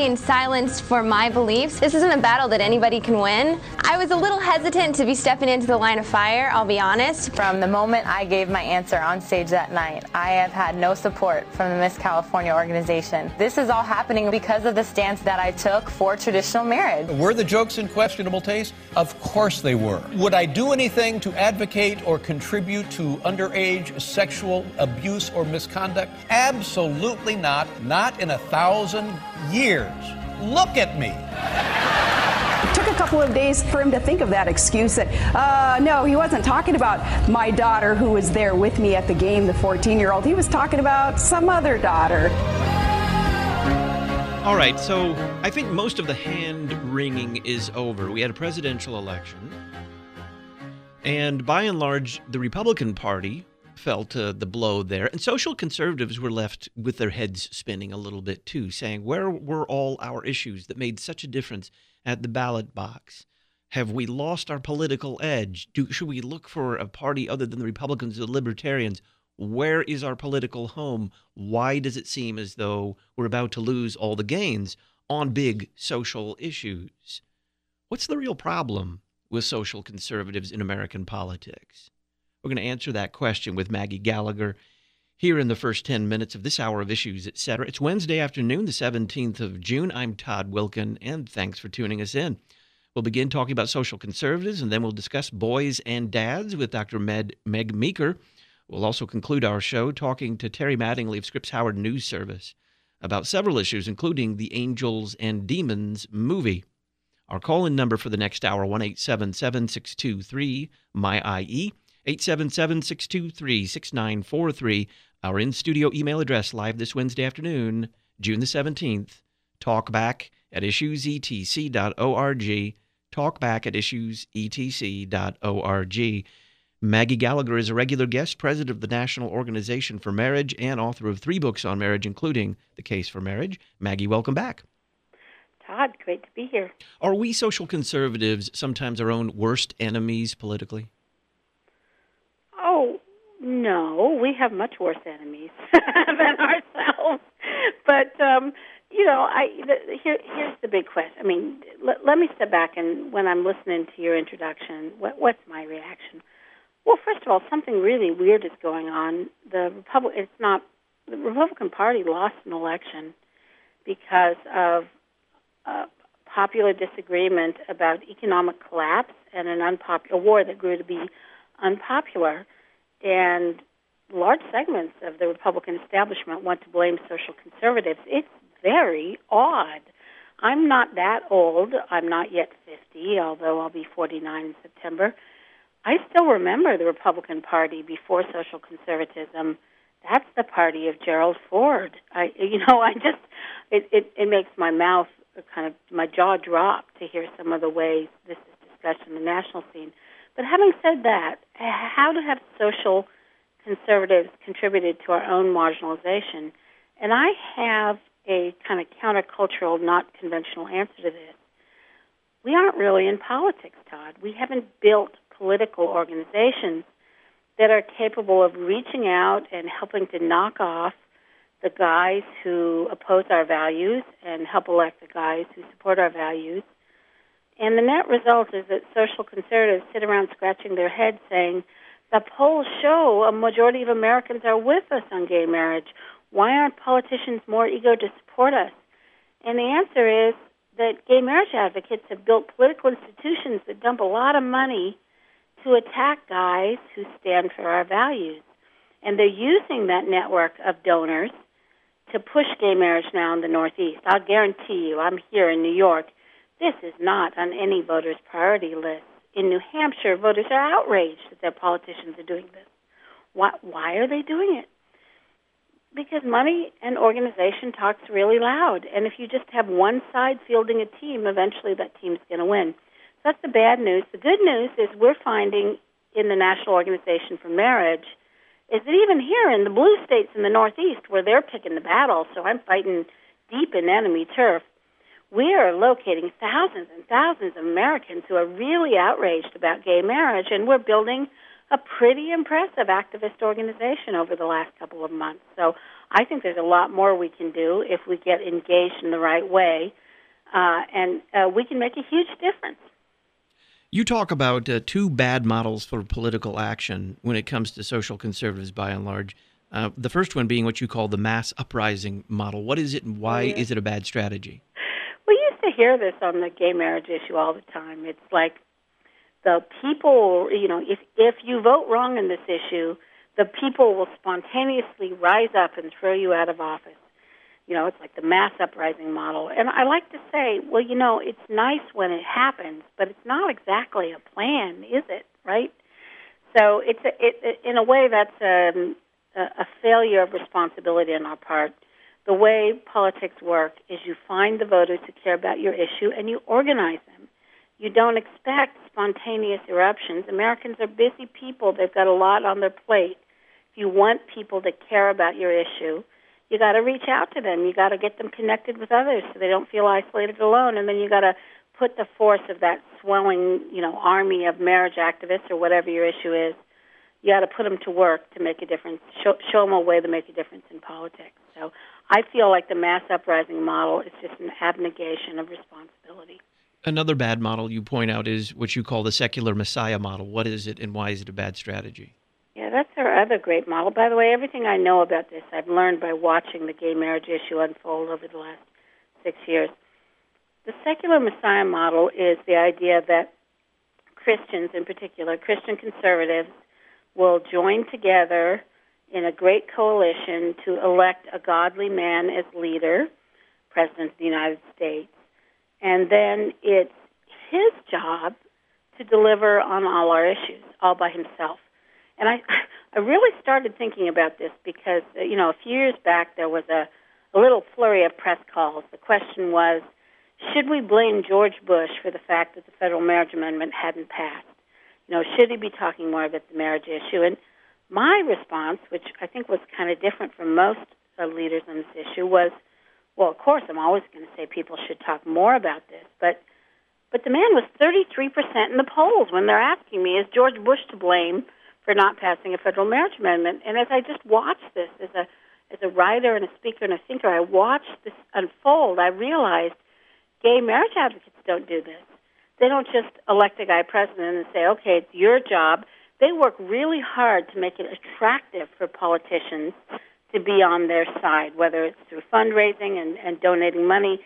remain silenced for my beliefs. This isn't a battle that anybody can win. I was a little hesitant to be stepping into the line of fire, I'll be honest. From the moment I gave my answer on stage that night, I have had no support from the Miss California organization. This is all happening because of the stance that I took for traditional marriage. Were the jokes in questionable taste? Of course they were. Would I do anything to advocate or contribute to underage sexual abuse or misconduct? Absolutely not. Not in 1,000 years. Look at me. It took a couple of days for him to think of that excuse that, no, he wasn't talking about my daughter who was there with me at the game, the 14-year-old. He was talking about some other daughter. All right, so I think most of the hand-wringing is over. We had a presidential election, and by and large, the Republican Party felt the blow there, and social conservatives were left with their heads spinning a little bit too, saying, where were all our issues that made such a difference at the ballot box? Have we lost our political edge? Should we look for a party other than the Republicans or the Libertarians? Where is our political home? Why does it seem as though we're about to lose all the gains on big social issues? What's the real problem with social conservatives in American politics? We're going to answer that question with Maggie Gallagher here in the first 10 minutes of this hour of Issues, Etc. It's Wednesday afternoon, the 17th of June. I'm Todd Wilkin, and thanks for tuning us in. We'll begin talking about social conservatives, and then we'll discuss boys and dads with Dr. Meg Meeker. We'll also conclude our show talking to Terry Mattingly of Scripps Howard News Service about several issues, including the Angels and Demons movie. Our call-in number for the next hour, 1-877-623-MY-IE, 877-623-6943. Our in-studio email address live this Wednesday afternoon, June the 17th, talkback@issuesetc.org, talkback@issuesetc.org. Maggie Gallagher is a regular guest, president of the National Organization for Marriage and author of 3 books on marriage, including The Case for Marriage. Maggie, welcome back. Todd, great to be here. Are we social conservatives sometimes our own worst enemies politically? Oh, no, we have much worse enemies than ourselves. But, here's the big question. I mean, let me step back, and when I'm listening to your introduction, what's my reaction? Well, first of all, something really weird is going on. The Republican Party lost an election because of popular disagreement about economic collapse and a war that grew to be unpopular. And large segments of the Republican establishment want to blame social conservatives. It's very odd. I'm not that old. I'm not yet 50, although I'll be 49 in September. I still remember the Republican Party before social conservatism. That's the party of Gerald Ford. It makes my mouth my jaw drop to hear some of the ways this is discussed in the national scene. But having said that, how to have social conservatives contributed to our own marginalization? And I have a kind of countercultural, not conventional answer to this. We aren't really in politics, Todd. We haven't built political organizations that are capable of reaching out and helping to knock off the guys who oppose our values and help elect the guys who support our values. And the net result is that social conservatives sit around scratching their heads saying, the polls show a majority of Americans are with us on gay marriage. Why aren't politicians more eager to support us? And the answer is that gay marriage advocates have built political institutions that dump a lot of money to attack guys who stand for our values. And they're using that network of donors to push gay marriage now in the Northeast. I'll guarantee you, I'm here in New York, this is not on any voter's priority list. In New Hampshire, voters are outraged that their politicians are doing this. Why are they doing it? Because money and organization talks really loud. And if you just have one side fielding a team, eventually that team's going to win. That's the bad news. The good news is we're finding in the National Organization for Marriage is that even here in the blue states in the Northeast where they're picking the battle, so I'm fighting deep in enemy turf, we are locating thousands and thousands of Americans who are really outraged about gay marriage, and we're building a pretty impressive activist organization over the last couple of months. So I think there's a lot more we can do if we get engaged in the right way, and we can make a huge difference. You talk about two bad models for political action when it comes to social conservatives by and large. The first one being what you call the mass uprising model. What is it and why is it a bad strategy? We used to hear this on the gay marriage issue all the time. It's like the people, if you vote wrong in this issue, the people will spontaneously rise up and throw you out of office. It's like the mass uprising model. And I like to say, well, it's nice when it happens, but it's not exactly a plan, is it, right? So in a way, that's a failure of responsibility on our part. The way politics work is you find the voters who care about your issue and you organize them. You don't expect spontaneous eruptions. Americans are busy people. They've got a lot on their plate. If you want people to care about your issue, you got to reach out to them. You got to get them connected with others so they don't feel isolated alone. And then you got to put the force of that swelling, army of marriage activists or whatever your issue is. You got to put them to work to make a difference. Show them a way to make a difference in politics. So I feel like the mass uprising model is just an abnegation of responsibility. Another bad model you point out is what you call the secular messiah model. What is it and why is it a bad strategy? Yeah, that's our other great model. By the way, everything I know about this I've learned by watching the gay marriage issue unfold over the last 6 years. The secular messiah model is the idea that Christians, in particular, Christian conservatives, will join together in a great coalition to elect a godly man as leader, President of the United States, and then it's his job to deliver on all our issues, all by himself. And I really started thinking about this because, a few years back there was a little flurry of press calls. The question was, should we blame George Bush for the fact that the federal marriage amendment hadn't passed? Should he be talking more about the marriage issue? And my response, which I think was kind of different from most leaders on this issue, was, well, of course, I'm always going to say people should talk more about this, but the man was 33% in the polls when they're asking me, is George Bush to blame for not passing a federal marriage amendment? And as I just watched this, as a writer and a speaker and a thinker, I watched this unfold. I realized gay marriage advocates don't do this. They don't just elect a guy president and say, okay, it's your job. They work really hard to make it attractive for politicians to be on their side, whether it's through fundraising and donating money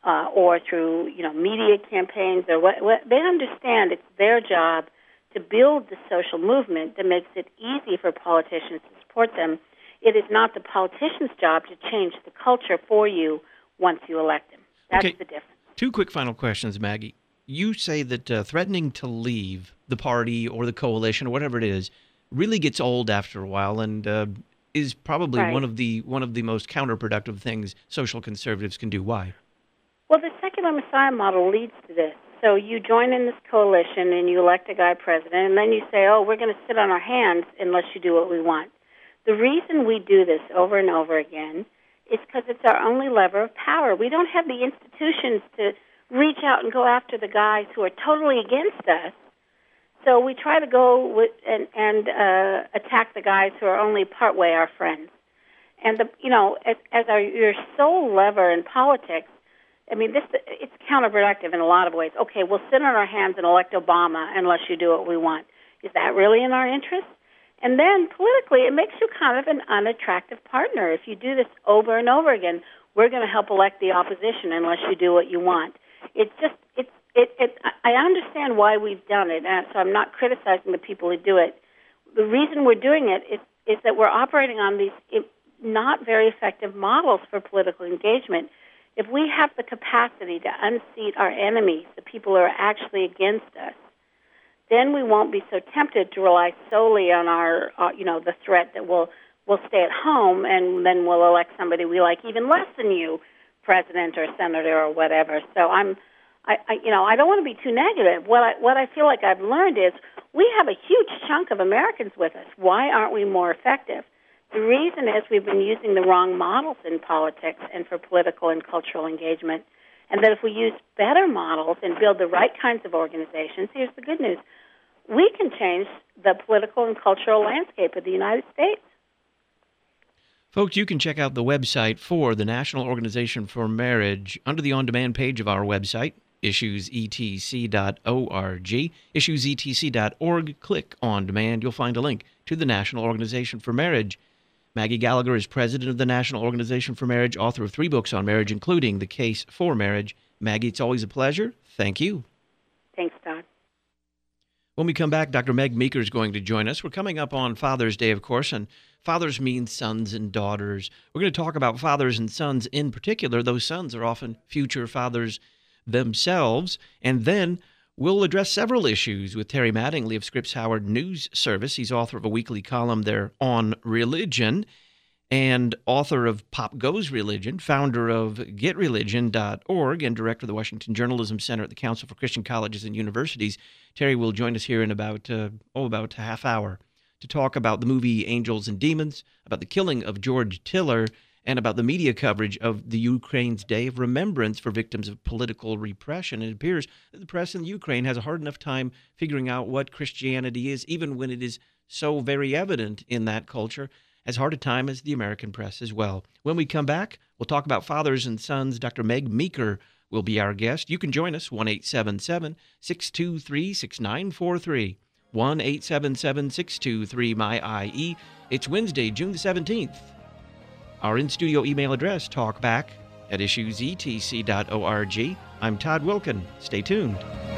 or through media campaigns. Or what they understand it's their job to build the social movement that makes it easy for politicians to support them. It is not the politician's job to change the culture for you once you elect them. That's the difference. Two quick final questions, Maggie. You say that threatening to leave the party or the coalition or whatever it is really gets old after a while and is probably one of the most counterproductive things social conservatives can do. Why? Well, the secular messiah model leads to this. So you join in this coalition and you elect a guy president, and then you say, oh, we're going to sit on our hands unless you do what we want. The reason we do this over and over again is because it's our only lever of power. We don't have the institutions to reach out and go after the guys who are totally against us. So we try to go and attack the guys who are only partway our friends. And as your sole lever in politics, I mean, it's counterproductive in a lot of ways. Okay, we'll sit on our hands and elect Obama unless you do what we want. Is that really in our interest? And then politically, it makes you kind of an unattractive partner. If you do this over and over again, we're going to help elect the opposition unless you do what you want. I understand why we've done it, and so I'm not criticizing the people who do it. The reason we're doing it is that we're operating on these not very effective models for political engagement. If we have the capacity to unseat our enemies, the people who are actually against us, then we won't be so tempted to rely solely on our, the threat that we'll stay at home and then we'll elect somebody we like even less than you, president or senator or whatever. So I don't want to be too negative. What I feel like I've learned is we have a huge chunk of Americans with us. Why aren't we more effective? The reason is we've been using the wrong models in politics and for political and cultural engagement, and that if we use better models and build the right kinds of organizations, here's the good news. we can change the political and cultural landscape of the United States. Folks, you can check out the website for the National Organization for Marriage under the on-demand page of our website, issuesetc.org. Issuesetc.org. Click on demand. You'll find a link to the National Organization for Marriage. Maggie Gallagher is president of the National Organization for Marriage, author of 3 books on marriage, including The Case for Marriage. Maggie, it's always a pleasure. Thank you. Thanks, Todd. When we come back, Dr. Meg Meeker is going to join us. We're coming up on Father's Day, of course, and fathers mean sons and daughters. We're going to talk about fathers and sons in particular. Those sons are often future fathers themselves. And then we'll address several issues with Terry Mattingly of Scripps Howard News Service. He's author of a weekly column there on religion and author of Pop Goes Religion, founder of GetReligion.org, and director of the Washington Journalism Center at the Council for Christian Colleges and Universities. Terry will join us here in about a half hour to talk about the movie Angels and Demons, about the killing of George Tiller, and about the media coverage of the Ukraine's Day of Remembrance for victims of political repression. It appears that the press in Ukraine has a hard enough time figuring out what Christianity is, even when it is so very evident in that culture, as hard a time as the American press as well. When we come back, we'll talk about fathers and sons. Dr. Meg Meeker will be our guest. You can join us, 1-877-623-6943, 1-877-623-MY-IE. It's Wednesday, June the 17th. Our in-studio email address, talkback@issuesetc.org. I'm Todd Wilkin. Stay tuned.